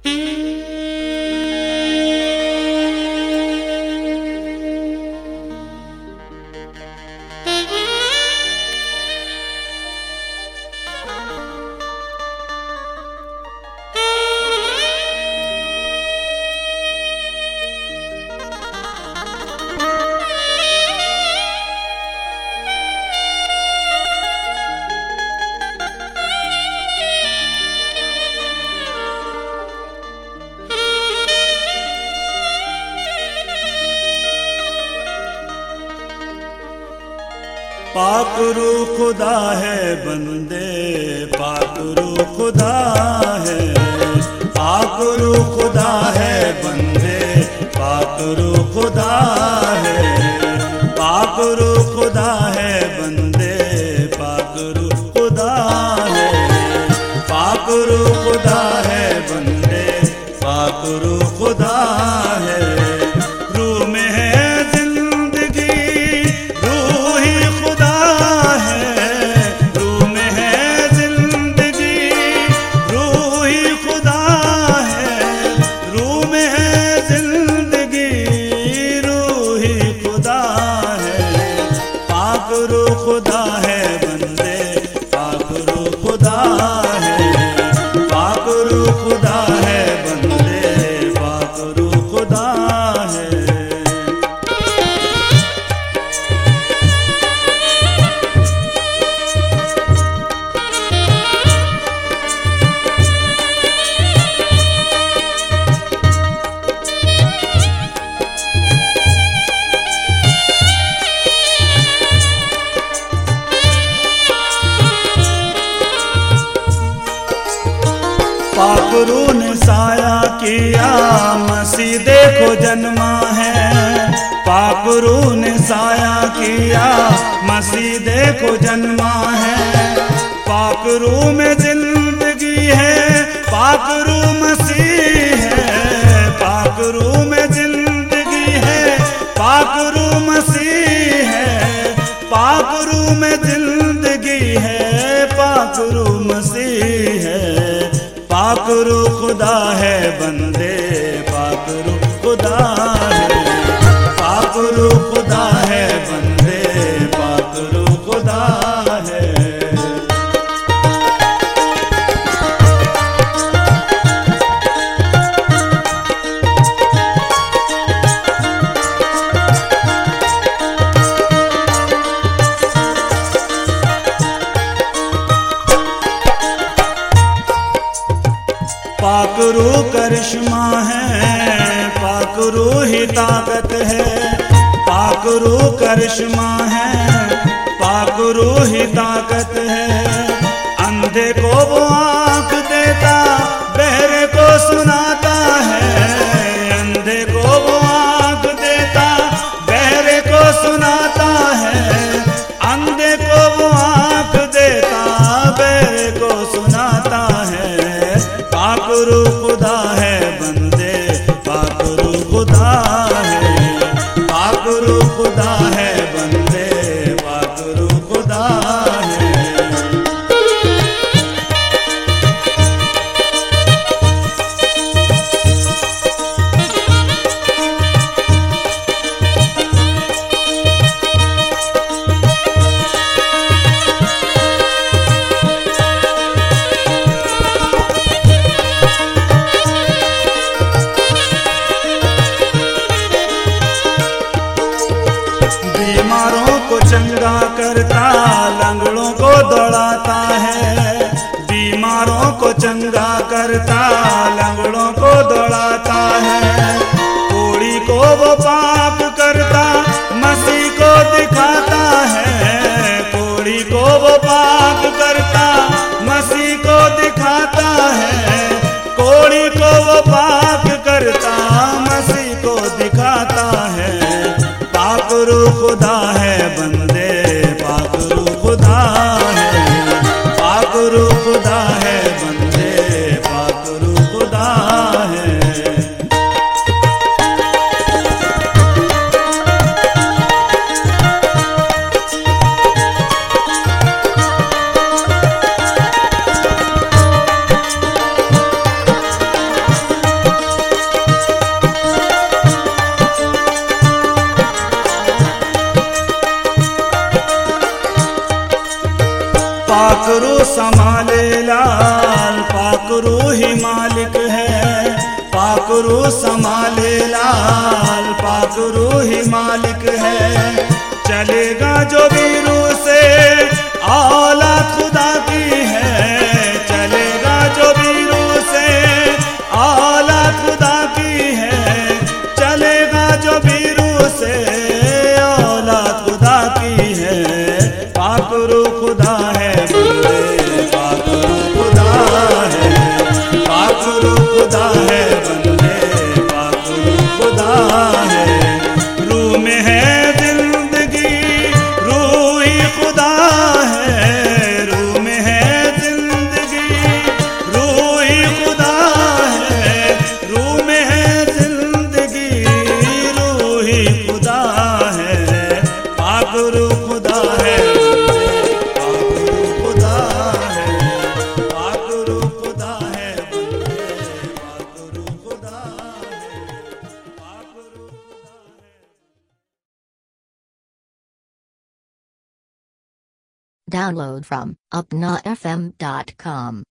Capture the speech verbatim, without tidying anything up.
पाकरू खुदा है बंदे, पाकरू खुदा है, पाकरू खुदा है बंदे, पाकरू खुदा है, पाकरू खुदा है बंदे, पाकरू खुदा है, पाकरू खुदा है बंदे, पाकरू खुदा है। रूह में है खुदा है बंदे, पाकरू खुदा है, पाकरू खुदा है बंदे, पाकरू खुदा है। पाकरू ने साया किया मसीह देखो जन्मा है, पाकरू ने साया किया मसीह देखो जन्मा है। पाकरू में जिंदगी है, पाकरू मसीह है, पाकरू में जिंदगी है, पाकरू मसीह है, पाकरू में जिंदगी है, पाकरू मसीह है। पाकरू खुदा है बंदे, पाकरू खुदा है, पाकरू खुदा है बंदे, पाकरू खुदा है। पाकरू करिश्मा है, पाकरू ही ताकत है, पाकरू करिश्मा है, पाकरू ही ताकत है। अंधे को वो आँख देता, बहरे को सुनाता है, अंधे को वो आँख देता, बहरे को सुनाता है, अंधे को वो आँख देता, बहरे को सुनाता है। पाकरू खुदा है बंदे, पाकरू खुदा है, पाकरू खुदा है बंदे, पाकरू खुदा है। बीमारों को चंगा करता, लंगड़ों को दौड़ाता है, बीमारों को चंगा करता, लंगड़ों को दौड़ाता है। कोढ़ी को वो पाप करता, मसीह को दिखाता है, कोढ़ी को वो पाप करता, मसीह को दिखाता है, कोढ़ी को वो पाप करता, मसीह को दिखाता है। पाकरू खुदा है बंदे, पाकरू खुदा है, पाकरू खुदा है बंदे, पाकरू खुदा है। संभाले लाल, पाकरू ही मालिक है। पाकरू संभाले लाल, पाकरू ही मालिक है। चलेगा जो वीरू से औलाद खुदा की है। चलेगा जो वीरू से औलाद खुदा की है। चलेगा जो वीरू से औलाद खुदा की है। पाकरू खुदा है बंदे, पाकरू खुदा है। पाकरू खुदा है बंदे, पाकरू खुदा है। रूह में है जिंदगी, रूह ही खुदा है। रूह में है जिंदगी, रूह ही खुदा है। रूह में है जिंदगी, रूह ही खुदा है। पाकरू खुदा है बंदे, पाकरू खुदा है। पाकरू खुदा है बंदे, पाकरू खुदा है। पाकरू खुदा है। Download from upna f m dot com.